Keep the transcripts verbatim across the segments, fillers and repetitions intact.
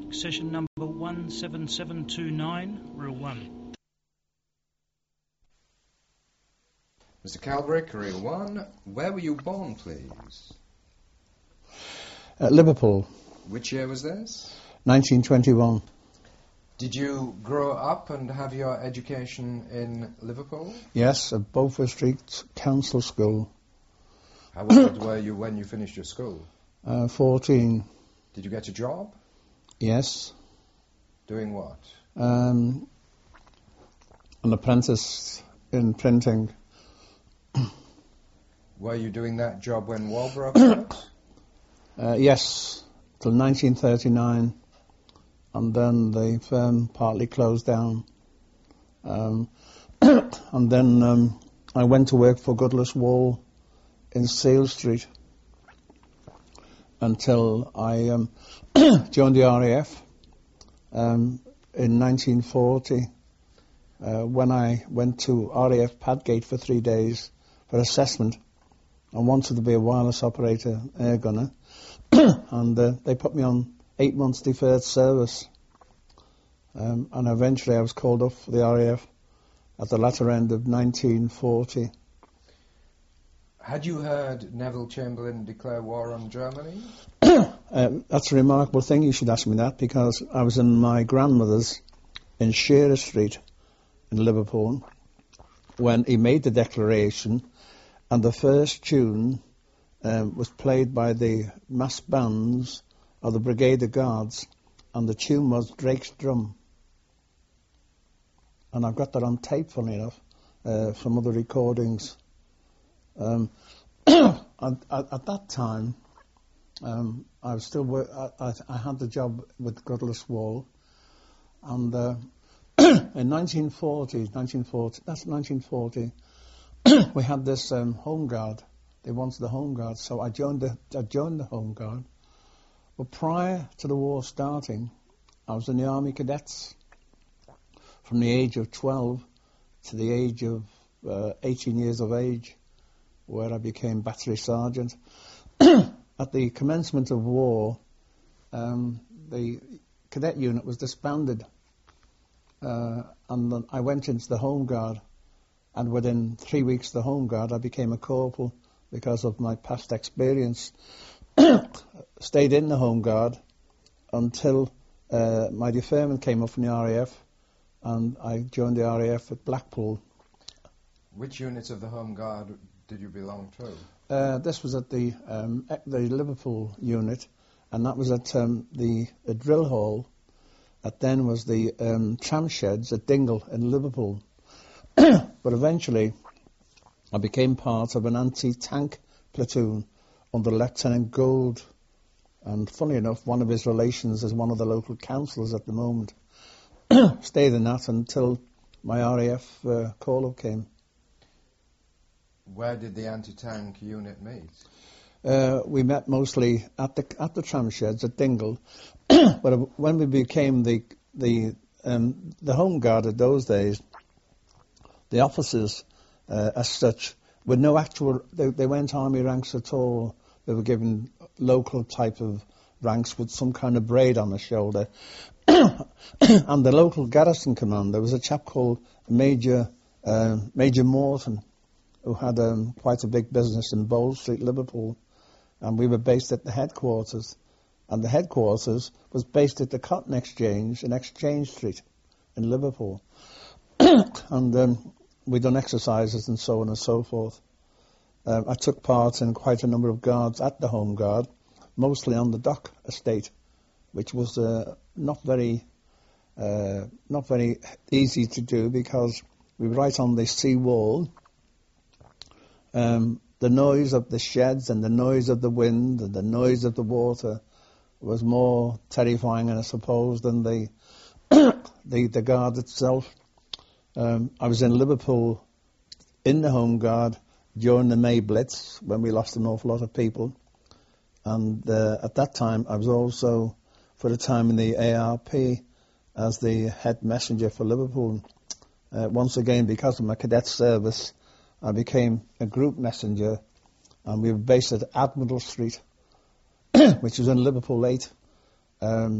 session number one seven seven two nine, reel one. Mister Calbrick, reel one. Where were you born, please? At Liverpool. Which year was this? nineteen twenty-one. Did you grow up and have your education in Liverpool? Yes, at Beaufort Street Council School. How old were you when you finished your school? Uh, fourteen. Did you get a job? Yes. Doing what? Um, an apprentice in printing. Were you doing that job when war broke out? Uh, yes, till nineteen thirty-nine. And then the firm partly closed down. Um, and then um, I went to work for Goodless Wall in Seal Street until I um, joined the R A F um, in nineteen forty uh, when I went to R A F Padgate for three days for assessment. I wanted to be a wireless operator, air gunner, and uh, they put me on eight months deferred service. Um, and eventually I was called off for the R A F at the latter end of nineteen forty. Had you heard Neville Chamberlain declare war on Germany? uh, that's a remarkable thing you should ask me that, because I was in my grandmother's in Shearer Street in Liverpool when he made the declaration, and the first tune um, was played by the mass bands of the Brigade of Guards, and the tune was Drake's Drum. And I've got that on tape, funny enough, uh, from other recordings. Um, at, at, at that time, um, I was still work, I, I, I had the job with Goodless Wall, and uh, in nineteen forty, nineteen forty, that's nineteen forty, we had this um, Home Guard. They wanted the Home Guard, so I joined the I joined the Home Guard. But prior to the war starting, I was in the Army Cadets from the age of twelve to the age of uh, eighteen years of age, where I became battery sergeant. At the commencement of war, um, the cadet unit was disbanded, uh, and then I went into the Home Guard, and within three weeks of the Home Guard, I became a corporal because of my past experience. Stayed in the Home Guard until uh, my deferment came up from the R A F, and I joined the R A F at Blackpool. Which units of the Home Guard did you belong to? Uh, this was at the um, the Liverpool unit, and that was at um, the, the drill hall. That then was the um, tram sheds at Dingle in Liverpool. But eventually, I became part of an anti-tank platoon under Lieutenant Gould, and funny enough, one of his relations is one of the local councillors at the moment. Stayed in that until my R A F uh, call-up came. Where did the anti-tank unit meet? Uh, we met mostly at the at the tram sheds at Dingle, but when we became the the um, the Home Guard of those days, the officers, uh, as such, with no actual, they, they weren't army ranks at all. They were given local type of ranks with some kind of braid on the shoulder. And the local garrison commander was a chap called Major uh, Major Morton, who had um, quite a big business in Bold Street, Liverpool, and we were based at the headquarters. And the headquarters was based at the Cotton Exchange in Exchange Street in Liverpool. And um, we done exercises and so on and so forth. Um, I took part in quite a number of guards at the Home Guard, mostly on the dock estate, which was uh, not very uh, not very easy to do because we were right on the sea wall. Um, the noise of the sheds and the noise of the wind and the noise of the water was more terrifying, I suppose, than the the, the guard itself. Um, I was in Liverpool in the Home Guard during the May Blitz when we lost an awful lot of people, and uh, at that time I was also for a time in the A R P as the head messenger for Liverpool. Uh, once again, because of my cadet service, I became a group messenger, and we were based at Admiral Street, which was in Liverpool eight. Um,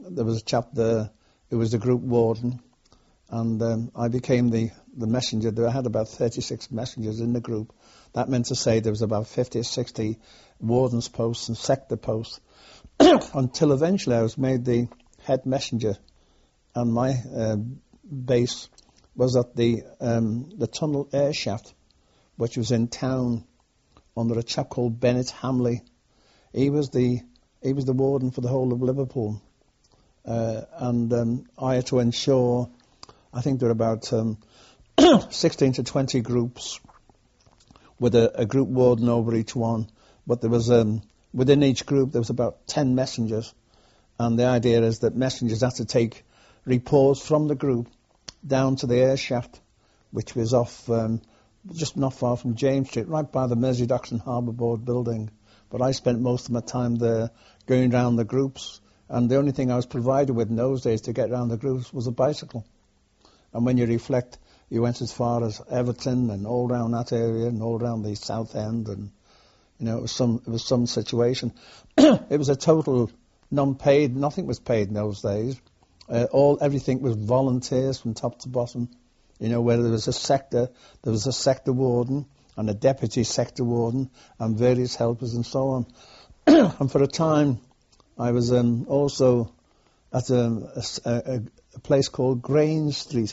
there was a chap there who was the group warden, and um, I became the, the messenger. There I had about thirty-six messengers in the group. That meant to say there was about fifty or sixty wardens posts and sector posts, until eventually I was made the head messenger, and my uh, base was at the um, the tunnel air shaft, which was in town, under a chap called Bennett Hamley. He was the he was the warden for the whole of Liverpool, uh, and um, I had to ensure. I think there were about um, sixteen to twenty groups, with a, a group warden over each one. But there was um, within each group there was about ten messengers, and the idea is that messengers had to take reports from the group down to the air shaft, which was off um, just not far from James Street, right by the Mersey-Docks and Harbour Board building. But I spent most of my time there going round the groups, and the only thing I was provided with in those days to get round the groups was a bicycle. And when you reflect, you went as far as Everton and all round that area and all round the South End, and you know it was some it was some situation. It was a total non-paid. Nothing was paid in those days. Uh, all everything was volunteers from top to bottom. You know, where there was a sector, there was a sector warden and a deputy sector warden and various helpers and so on. And for a time, I was um, also at a, a, a place called Grange Street.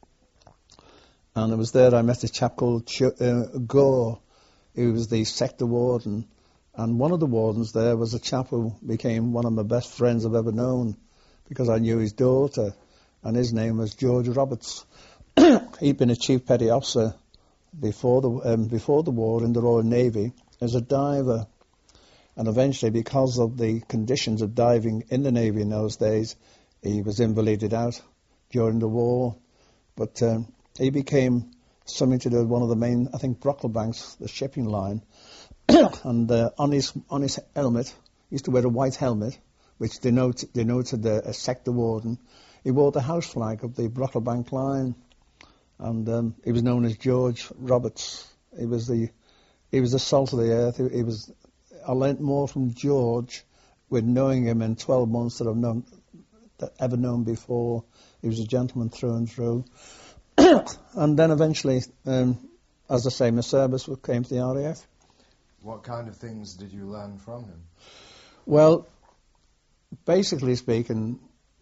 And it was there I met a chap called Ch- uh, Gore, who was the sector warden. And one of the wardens there was a chap who became one of my best friends I've ever known, because I knew his daughter, and his name was George Roberts. He'd been a chief petty officer before the um, before the war in the Royal Navy as a diver, and eventually, because of the conditions of diving in the Navy in those days, he was invalided out during the war. But um, he became something to do with one of the main, I think, Brocklebanks, the shipping line, and uh, on his on his helmet, he used to wear a white helmet, which denoted, denoted a, a sector warden. He wore the house flag of the Brocklebank line, and um, he was known as George Roberts. He was the he was the salt of the earth. He, he was. I learnt more from George with knowing him in twelve months that I've known that ever known before. He was a gentleman through and through. And then eventually, um, as I say, my service came to the R A F. What kind of things did you learn from him? Well, basically speaking,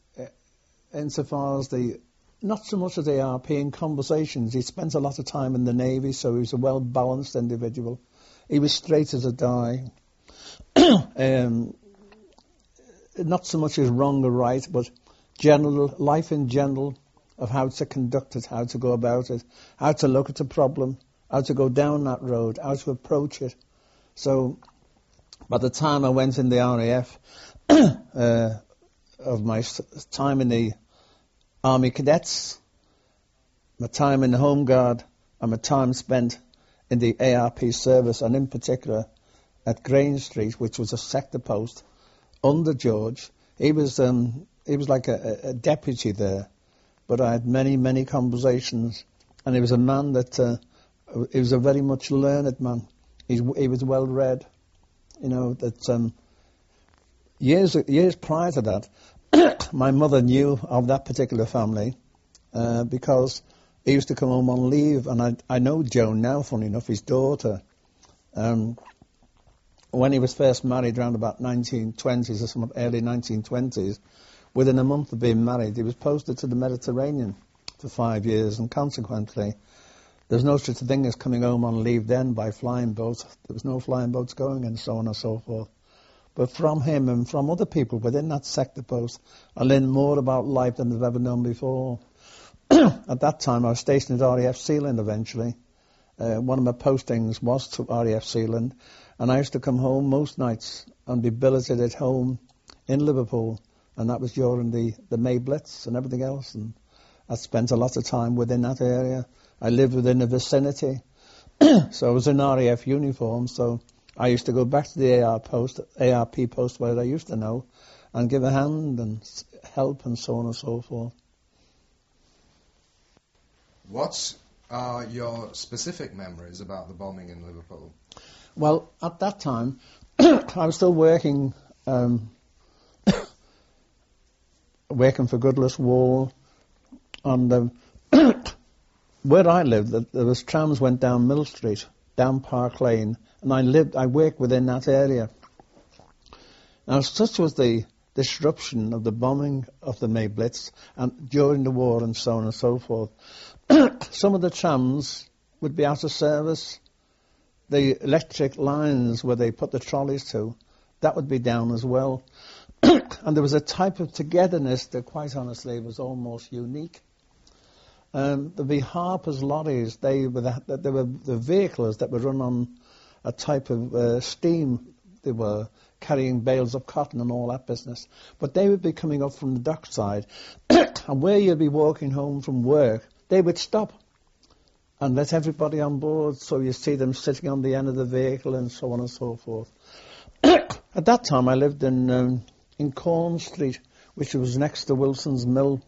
insofar as the, not so much as the A R P in conversations, he spent a lot of time in the Navy, so he was a well-balanced individual. He was straight as a die. um, not so much as wrong or right, but general, life in general, of how to conduct it, how to go about it, how to look at a problem, how to go down that road, how to approach it. So, by the time I went in the R A F, uh, of my time in the Army Cadets, my time in the Home Guard, and my time spent in the A R P service, and in particular at Grange Street, which was a sector post under George. He was um, he was like a, a deputy there, but I had many, many conversations, and he was a man that, uh, he was a very much learned man. He's, he was well read, you know, that um, years years prior to that, my mother knew of that particular family uh, because he used to come home on leave, and I, I know Joan now, funny enough, his daughter. Um, when he was first married around about nineteen twenties or some early nineteen twenties, within a month of being married, he was posted to the Mediterranean for five years, and consequently, there's no such a thing as coming home on leave then by flying boats. There was no flying boats going, and so on and so forth. But from him and from other people within that sector post, I learned more about life than I've ever known before. At that time, I was stationed at R A F Sealand eventually. Uh, one of my postings was to R A F Sealand, and I used to come home most nights and be billeted at home in Liverpool, and that was during the, the May Blitz and everything else, and I spent a lot of time within that area. I lived within the vicinity, so I was in R A F uniform, so I used to go back to the A R post, A R P post where I used to know, and give a hand and help and so on and so forth. What are your specific memories about the bombing in Liverpool? Well, at that time, I was still working um, working for Goodless Wall. And um, where I lived, there was trams went down Mill Street, down Park Lane, and I lived, I worked within that area. Now, such was the disruption of the bombing of the May Blitz and during the war and so on and so forth. Some of the trams would be out of service. The electric lines where they put the trolleys to, that would be down as well. And there was a type of togetherness that, quite honestly, was almost unique. Um, there'd be Harper's lorries. They were the, they were the vehicles that were run on a type of uh, steam. They were carrying bales of cotton and all that business. But they would be coming up from the dockside, and where you'd be walking home from work, they would stop and let everybody on board. So you see them sitting on the end of the vehicle and so on and so forth. At that time, I lived in um, in Corn Street, which was next to Wilson's Mill.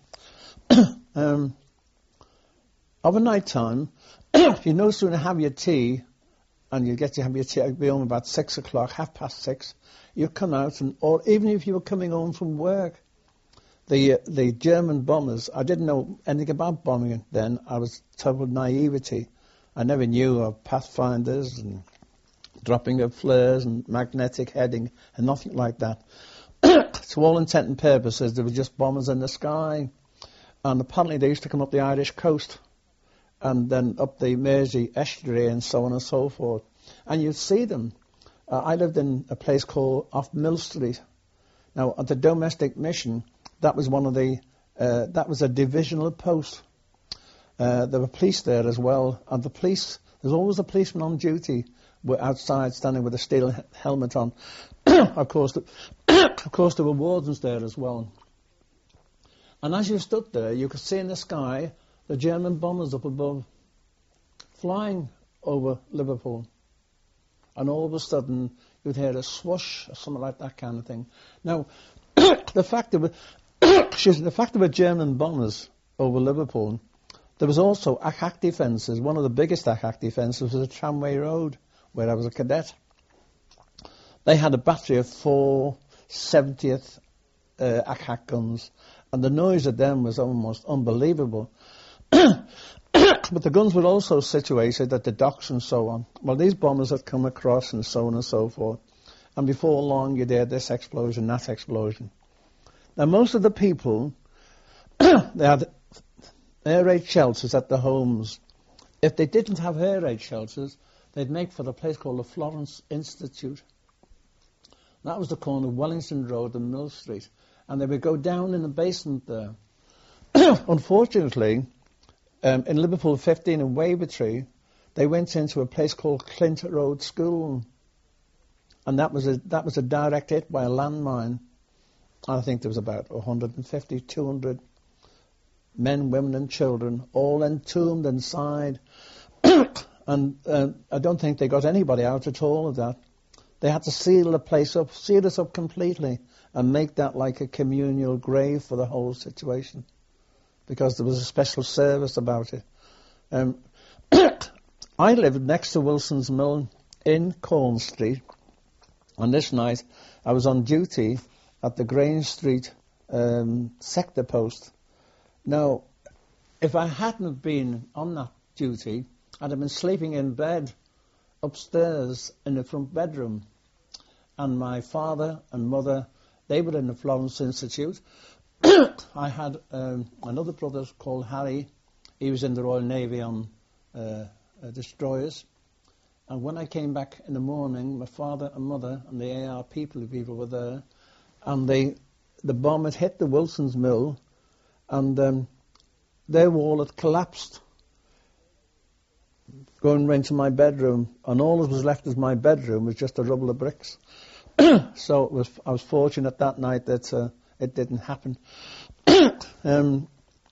um, of a night time, you no sooner have your tea, and you get to have your tea, I'd be home about six o'clock, half past six, you come out, and or even if you were coming home from work, the uh, the German bombers, I didn't know anything about bombing then. I was total naivety. I never knew of pathfinders and dropping of flares and magnetic heading and nothing like that. To all intent and purposes, there were just bombers in the sky. And apparently they used to come up the Irish coast and then up the Mersey estuary and so on and so forth. And you'd see them. Uh, I lived in a place called off Mill Street. Now, at the domestic mission, that was one of the, uh, that was a divisional post. Uh, there were police there as well. And the police, there's always a policeman on duty. We're outside standing with a steel he- helmet on. Of course, the, of course, there were wardens there as well. And as you stood there, you could see in the sky the German bombers up above, flying over Liverpool. And all of a sudden, you'd hear a swoosh or something like that kind of thing. Now, the fact there were, excuse me, the fact there were German bombers over Liverpool, there was also attack defences. One of the biggest attack defences was a Tramway Road, where I was a cadet. They had a battery of four seventieth uh, attack guns, and the noise of them was almost unbelievable. But the guns were also situated at the docks and so on. Well, these bombers had come across and so on and so forth. And before long, you'd hear this explosion, that explosion. Now, most of the people, they had air raid shelters at their homes. If they didn't have air raid shelters, they'd make for a place called the Florence Institute. That was the corner of Wellington Road and Mill Street. And they would go down in the basement there. Unfortunately, um, in Liverpool fifteen in Wavertree, they went into a place called Clint Road School. And that was a that was a direct hit by a landmine. I think there was about one hundred fifty, two hundred men, women and children, all entombed inside. And uh, I don't think they got anybody out at all of that. They had to seal the place up, seal it up completely, and make that like a communal grave for the whole situation, because there was a special service about it. Um, I lived next to Wilson's Mill in Corn Street, and this night I was on duty at the Grange Street um, sector post. Now, if I hadn't been on that duty, I'd have been sleeping in bed upstairs in the front bedroom. And my father and mother, they were in the Florence Institute. I had um, another brother called Harry. He was in the Royal Navy on uh, uh, destroyers. And when I came back in the morning, my father and mother and the A R people, people were there. And they, the bomb had hit the Wilson's Mill, and um, their wall had collapsed, going into my bedroom, and all that was left as my bedroom was just a rubble of bricks. So it was, I was fortunate that night that uh, it didn't happen. um,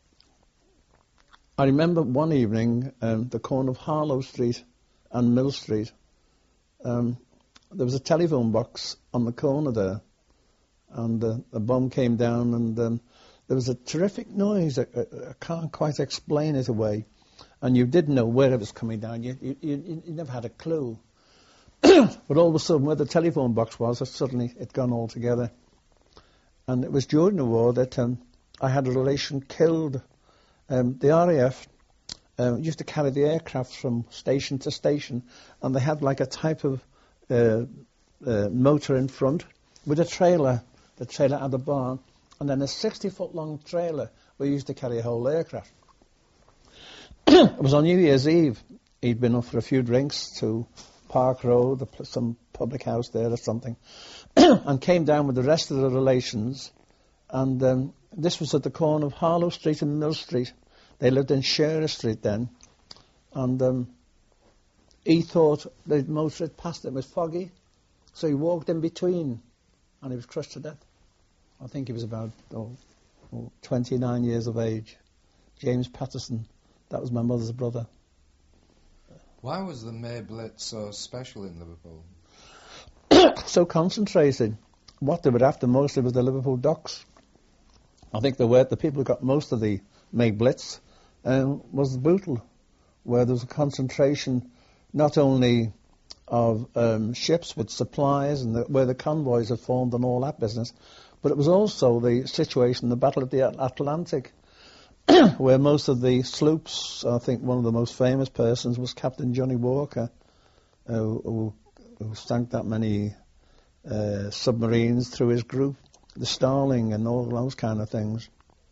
I remember one evening, um, the corner of Harlow Street and Mill Street, um, there was a telephone box on the corner there, and uh, a bomb came down, and um, there was a terrific noise. I, I, I can't quite explain it away. And you didn't know where it was coming down. You, you, you, you never had a clue. But all of a sudden, where the telephone box was, suddenly it gone all together. And it was during the war that um, I had a relation killed. Um, the R A F um, used to carry the aircraft from station to station, and they had like a type of uh, uh, motor in front with a trailer. The trailer had a barn, and then a sixty-foot-long trailer where you used to carry a whole aircraft. It was on New Year's Eve. He'd been up for a few drinks to Park Road, some public house there or something, and came down with the rest of the relations. And um, this was at the corner of Harlow Street and Mill Street. They lived in Shearer Street then. And um, he thought the motor had passed him. It was foggy. So he walked in between, and he was crushed to death. I think he was about oh, oh, twenty-nine years of age. James Patterson. That was my mother's brother. Why was the May Blitz so special in Liverpool? So concentrated. What they were after mostly was the Liverpool docks. I think the word the people who got most of the May Blitz um, was Bootle, where there was a concentration not only of um, ships with supplies and the, where the convoys are formed and all that business, but it was also the situation, the Battle of the Atlantic, where most of the sloops, I think one of the most famous persons was Captain Johnny Walker, uh, who, who sank that many uh, submarines through his group, the Starling and all those kind of things.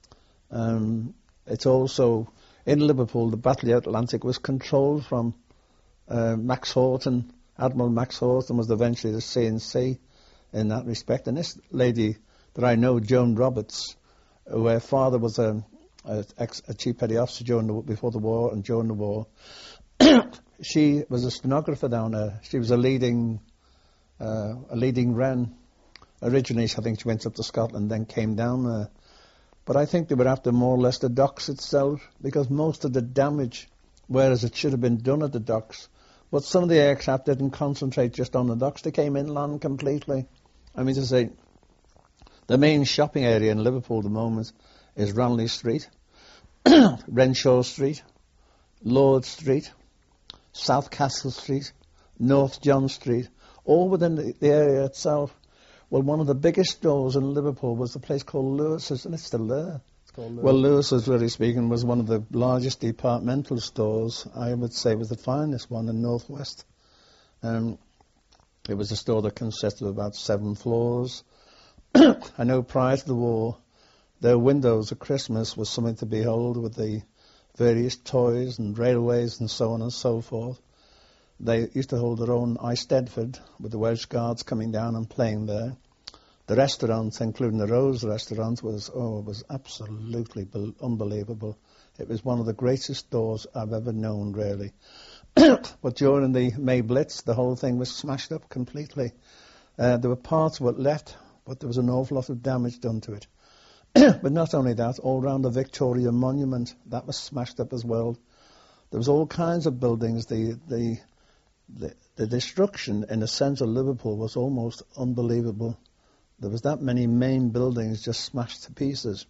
Um, it's also, in Liverpool, the Battle of the Atlantic was controlled from uh, Max Horton. Admiral Max Horton was eventually the C and C in that respect. And this lady that I know, Joan Roberts, her father was a A, ex, a chief petty officer during the, before the war and during the war. She was a stenographer down there. She was a leading uh, a leading Wren. Originally, I think she went up to Scotland, then came down there. But I think they were after more or less the docks itself, because most of the damage, whereas it should have been done at the docks, but some of the aircraft didn't concentrate just on the docks. They came inland completely. I mean to say, the main shopping area in Liverpool at the moment is Ranelagh Street, Renshaw Street, Lord Street, South Castle Street, North John Street, all within the, the area itself. Well, one of the biggest stores in Liverpool was a place called Lewis's, and it's still there. It's called Lewis. Well, Lewis's, really speaking, was one of the largest departmental stores. I would say was the finest one in North West. Um, it was a store that consisted of about seven floors. I know prior to the war, their windows at Christmas was something to behold, with the various toys and railways and so on and so forth. They used to hold their own Eisteddfod, with the Welsh Guards coming down and playing there. The restaurant, including the Rose restaurant, was oh, it was absolutely be- unbelievable. It was one of the greatest stores I've ever known, really. But during the May Blitz, the whole thing was smashed up completely. Uh, there were parts of it left, but there was an awful lot of damage done to it. But not only that, all round the Victoria Monument, that was smashed up as well. There was all kinds of buildings. The the the, the destruction in the centre of Liverpool was almost unbelievable. There was that many main buildings just smashed to pieces.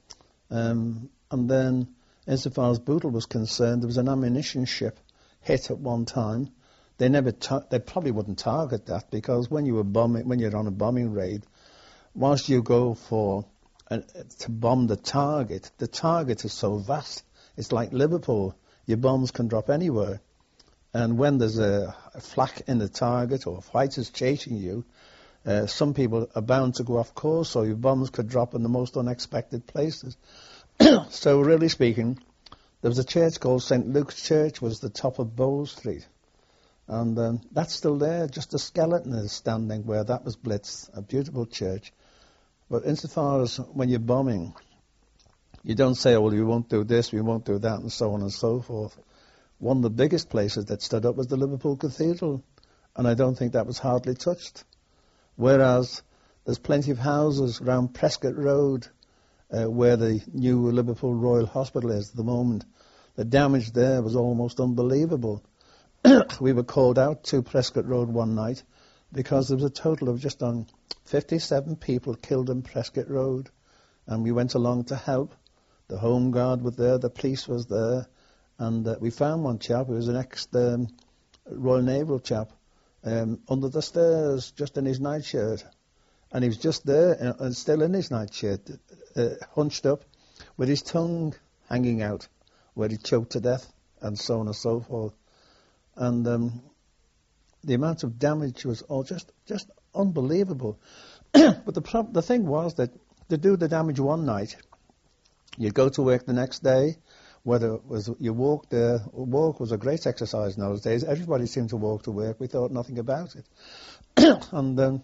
Um, and then, insofar as Bootle was concerned, there was an ammunition ship hit at one time. They never, ta- they probably wouldn't target that, because when you were bombing, when you're on a bombing raid, whilst you go for uh, to bomb the target, the target is so vast. It's like Liverpool. Your bombs can drop anywhere. And when there's a, a flak in the target or fighters chasing you, uh, some people are bound to go off course, so your bombs could drop in the most unexpected places. So really speaking, there was a church called Saint Luke's Church, was the top of Bow Street. And um, that's still there, just a skeleton is standing where that was blitzed, a beautiful church. But insofar as when you're bombing, you don't say, oh, well, we won't do this, we won't do that, and so on and so forth. One of the biggest places that stood up was the Liverpool Cathedral, and I don't think that was hardly touched. Whereas there's plenty of houses around Prescott Road, uh, where the new Liverpool Royal Hospital is at the moment. The damage there was almost unbelievable. We were called out to Prescott Road one night because there was a total of just on fifty-seven people killed in Prescott Road, and we went along to help. The Home Guard was there, the police was there, and uh, we found one chap who was an ex-Royal um, Naval chap um, under the stairs, just in his nightshirt. and he was just there, and, and still in his nightshirt, uh, hunched up, with his tongue hanging out, where he choked to death, and so on and so forth. And um, the amount of damage was all just just unbelievable. But the prob- the thing was that to do the damage one night, you'd go to work the next day, whether it was you walked there, walk was a great exercise in those days. Everybody seemed to walk to work. We thought nothing about it. And um,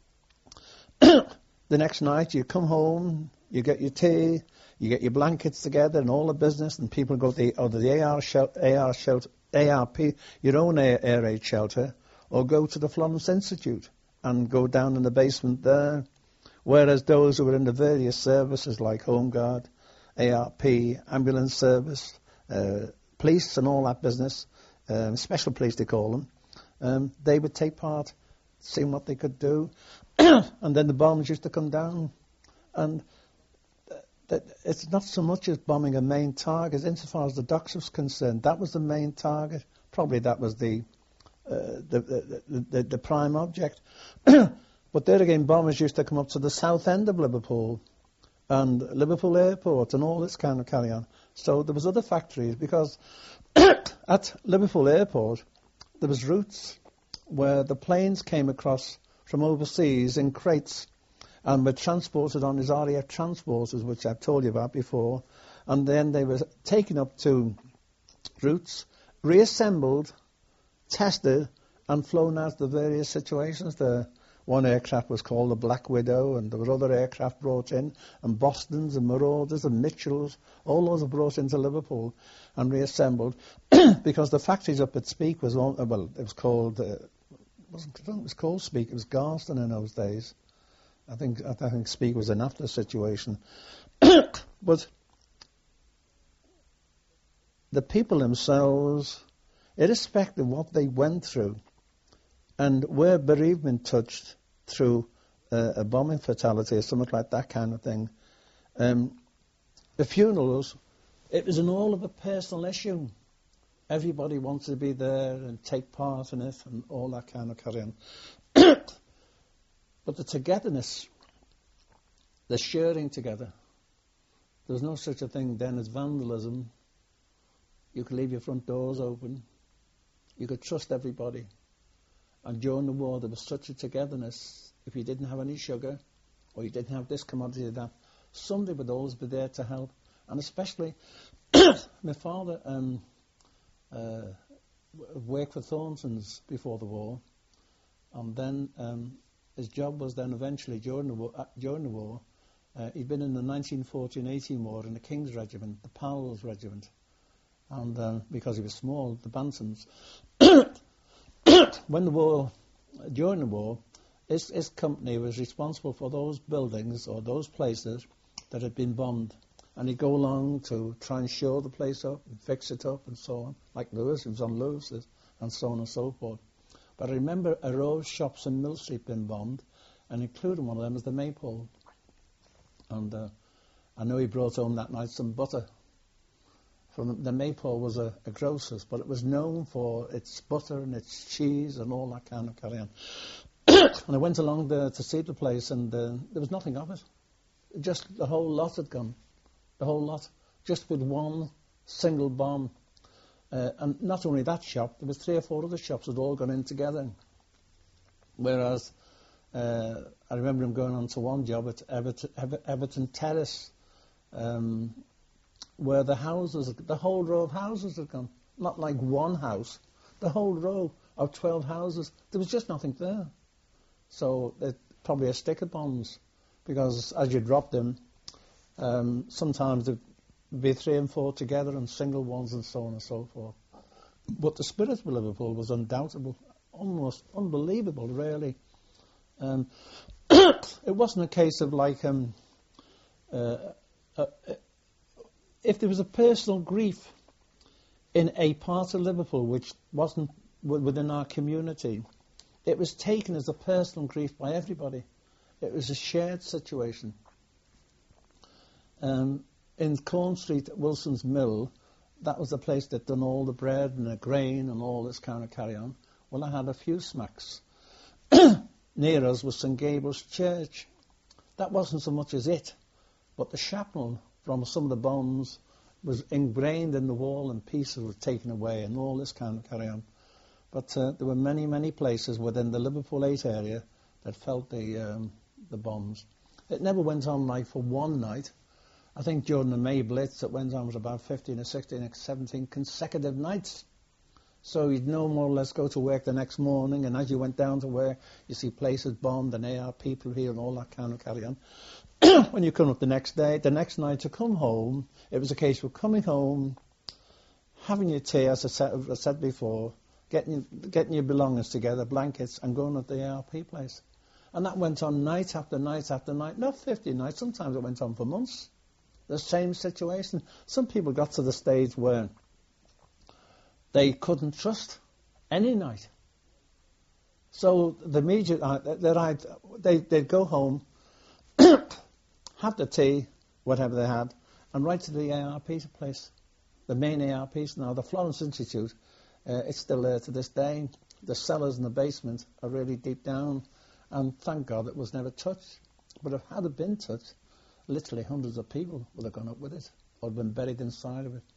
the next night you come home, you get your tea, you get your blankets together and all the business, and people go to the, or the A R, shel- A R shelter, A R P, your own air, air raid shelter, or go to the Florence Institute and go down in the basement there. Whereas those who were in the various services like Home Guard, A R P, ambulance service, uh, police and all that business, um, special police they call them, um, they would take part, seeing what they could do. And then the bombs used to come down. And th- th- it's not so much as bombing a main target, insofar as the docks was concerned. That was the main target. Probably that was the uh, the, the, the, the prime object. But there again, bombers used to come up to the south end of Liverpool, and Liverpool Airport and all this kind of carry on. So there was other factories, because at Liverpool Airport there was routes where the planes came across from overseas in crates and were transported on his R A F transporters, which I've told you about before, and then they were taken up to routes, reassembled, tested, and flown out to the various situations there. One aircraft was called the Black Widow, and there were other aircraft brought in, and Bostons and Marauders and Mitchells, all those were brought into Liverpool and reassembled, because the factories up at Speke was, all, well, it was called, uh, wasn't, I don't think it was called Speke, it was Garston in those days. I think I think Speke was an after situation. But the people themselves, irrespective of what they went through, and where bereavement touched through uh, a bombing fatality or something like that kind of thing, um, the funerals, it was an all of a personal issue. Everybody wanted to be there and take part in it and all that kind of carry on. But the togetherness, the sharing together, there was no such a thing then as vandalism. You could leave your front doors open. You could trust everybody. And during the war, there was such a togetherness. If you didn't have any sugar, or you didn't have this commodity or that, somebody would always be there to help. And especially, my father um, uh, worked for Thornton's before the war, and then um, his job was then eventually during the war. Uh, during the war, uh, he'd been in the nineteen fourteen eighteen war in the King's Regiment, the Powell's Regiment, and uh, because he was small, the Bantams. When the war, during the war, his, his company was responsible for those buildings or those places that had been bombed, and he'd go along to try and shore the place up and fix it up and so on, like Lewis, he was on Lewis's, and so on and so forth. But I remember a row of shops in Mill Street being bombed, and including one of them was the Maypole. And uh, I know he brought home that night some butter. From the Maypole was a, a grocer's, but it was known for its butter and its cheese and all that kind of carry on. And I went along there to see the place, and uh, there was nothing of it. Just the whole lot had gone. The whole lot. Just with one single bomb. Uh, and not only that shop, there was three or four other shops that had all gone in together. Whereas uh, I remember him going on to one job at Everton, Ever- Everton Terrace, um, where the houses, the whole row of houses had gone. Not like one house, the whole row of twelve houses. There was just nothing there. So it probably a stick of bombs, because as you drop them, um, sometimes there'd be three and four together and single ones and so on and so forth. But the spirit of Liverpool was undoubtable, almost unbelievable, really. Um, it wasn't a case of like, um, uh, uh, if there was a personal grief in a part of Liverpool which wasn't w- within our community, it was taken as a personal grief by everybody. It was a shared situation. Um, in Corn Street at Wilson's Mill, that was the place that done all the bread and the grain and all this kind of carry on. Well, I had a few smacks. near us was St Gabriel's Church. That wasn't so much as it, but the shrapnel from some of the bombs was ingrained in the wall and pieces were taken away and all this kind of carry on. But uh, there were many, many places within the Liverpool eight area that felt the um, the bombs. It never went on like for one night. I think during the May Blitz it went on for about fifteen or sixteen or seventeen consecutive nights. So you'd no more or less go to work the next morning, and as you went down to work, you see places bombed and A R people here and all that kind of carry on. When you come up the next day, the next night to come home, it was a case of coming home, having your tea, as I said, as I said before, getting, getting your belongings together, blankets, and going up the A R P place. And that went on night after night after night, not fifty nights, sometimes it went on for months. The same situation. Some people got to the stage where they couldn't trust any night. So the immediate night, that I'd, they, they'd go home, have the tea, whatever they had, and right to the A R P place, the main A R Ps now, the Florence Institute. Uh, it's still there to this day. The cellars in the basement are really deep down, and thank God it was never touched. But if it had been touched, literally hundreds of people would have gone up with it, or been buried inside of it.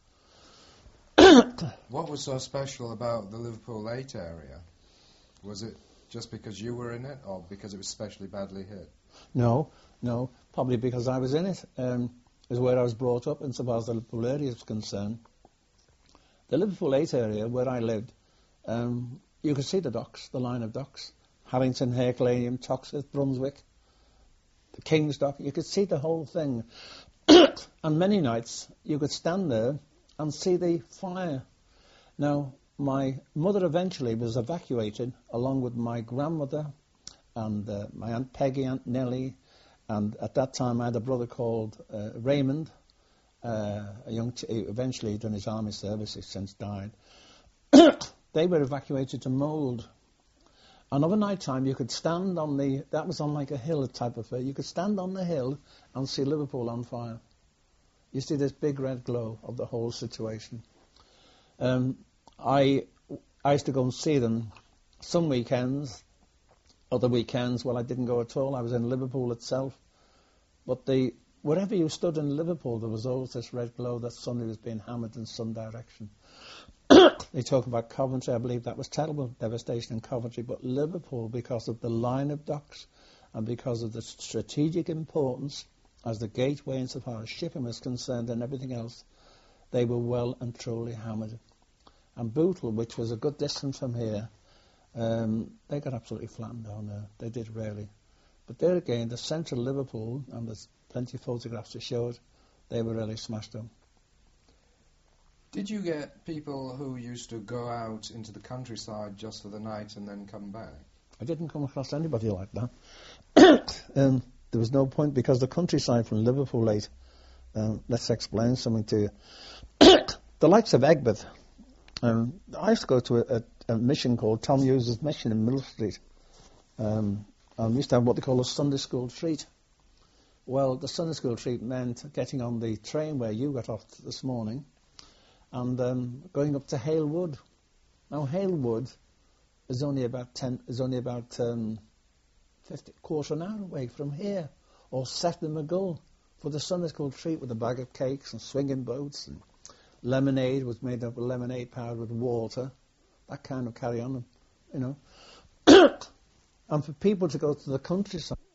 What was so special about the Liverpool eight area? Was it just because you were in it, or because it was especially badly hit? No, no, probably because I was in it. Um, it was where I was brought up, and so far as the Liverpool area is concerned. The Liverpool eight area, where I lived, um, you could see the docks, the line of docks. Harrington, Herculaneum, Toxteth, Brunswick, the King's Dock. You could see the whole thing. And many nights you could stand there and see the fire. Now, my mother eventually was evacuated along with my grandmother and uh, my Aunt Peggy, Aunt Nellie, and at that time I had a brother called uh, Raymond, uh, a young ch- eventually done his army service, he's since died. They were evacuated to Mould. And of a night time you could stand on the, that was on like a hill type of thing, you could stand on the hill and see Liverpool on fire. You see this big red glow of the whole situation. Um, I I used to go and see them some weekends, other weekends, well, I didn't go at all. I was in Liverpool itself. But the wherever you stood in Liverpool, there was always this red glow that suddenly was being hammered in some direction. They talk about Coventry. I believe that was terrible devastation in Coventry. But Liverpool, because of the line of docks and because of the strategic importance as the gateway insofar as shipping was concerned and everything else, they were well and truly hammered. And Bootle, which was a good distance from here, um, they got absolutely flattened down there. They did really. But there again, the centre of Liverpool, and there's plenty of photographs to show it, they were really smashed up. Did you get people who used to go out into the countryside just for the night and then come back? I didn't come across anybody like that. um, there was no point, because the countryside from Liverpool eight, um, let's explain something to you. The likes of Egbert, um, I used to go to a, a, a mission called Tom Hughes' Mission in Middle Street. Um, and we used to have what they call a Sunday school treat. Well, the Sunday school treat meant getting on the train where you got off this morning and um, going up to Hale Wood. Now, Hale Wood is only about ten, is only about um, fifty, quarter an hour away from here, or Sefton McGull for the Sunday school treat with a bag of cakes and swinging boats, and lemonade was made up of lemonade powdered with water, that kind of carry on, you know. And for people to go to the countryside